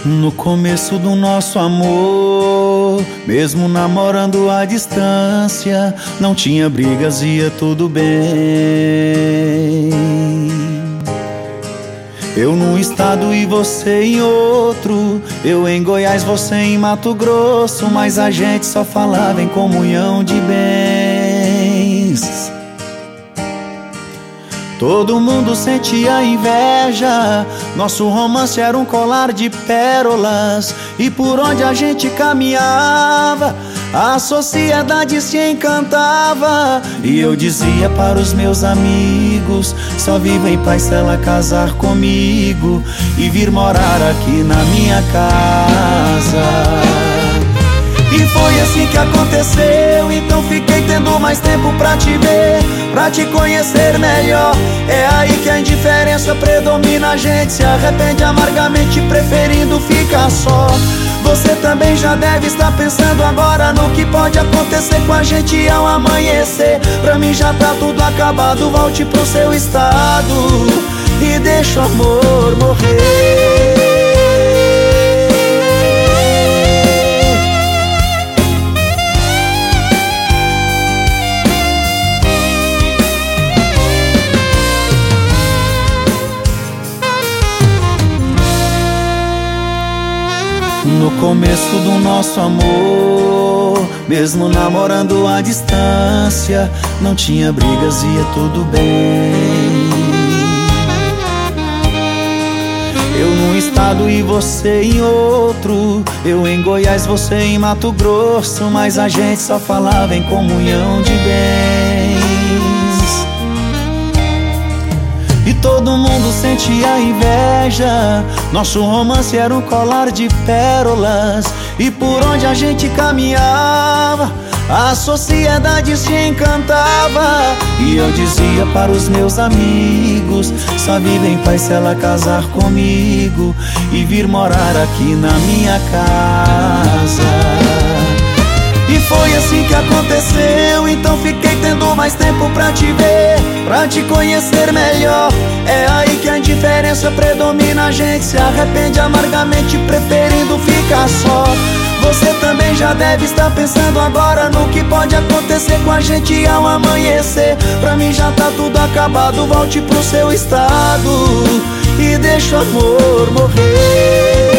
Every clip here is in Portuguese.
No começo do nosso amor, mesmo namorando à distância, não tinha brigas, ia tudo bem. Eu num estado e você em outro, eu em Goiás, você em Mato Grosso, mas a gente só falava em comunhão de bens. Todo mundo sentia inveja, nosso romance era um colar de pérolas, e por onde a gente caminhava, a sociedade se encantava. E eu dizia para os meus amigos: só vivo em paz se ela casar comigo e vir morar aqui na minha casa. E foi assim que aconteceu, então fiquei tendo mais tempo pra te ver, pra te conhecer melhor. É aí que a indiferença predomina, a gente se arrepende amargamente, preferindo ficar só. Você também já deve estar pensando agora no que pode acontecer com a gente ao amanhecer. Pra mim já tá tudo acabado, volte pro seu estado e deixa o amor morrer. No começo do nosso amor, mesmo namorando à distância, não tinha brigas, ia tudo bem. Eu num estado e você em outro, eu em Goiás, você em Mato Grosso, mas a gente só falava em comunhão de bens. E todo mundo sentia inveja, nosso romance era um colar de pérolas, e por onde a gente caminhava, a sociedade se encantava. E eu dizia para os meus amigos: só vive em paz se ela casar comigo e vir morar aqui na minha casa. E foi assim que aconteceu, então fiquei tendo mais tempo pra te ver, pra te conhecer melhor. É aí que a indiferença predomina, a gente se arrepende amargamente, preferindo ficar só. Você também já deve estar pensando agora no que pode acontecer com a gente ao amanhecer. Pra mim já tá tudo acabado, volte pro seu estado e deixa o amor morrer.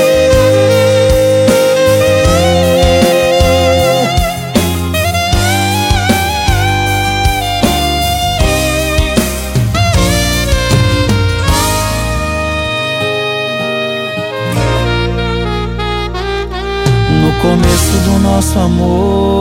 No começo do nosso amor,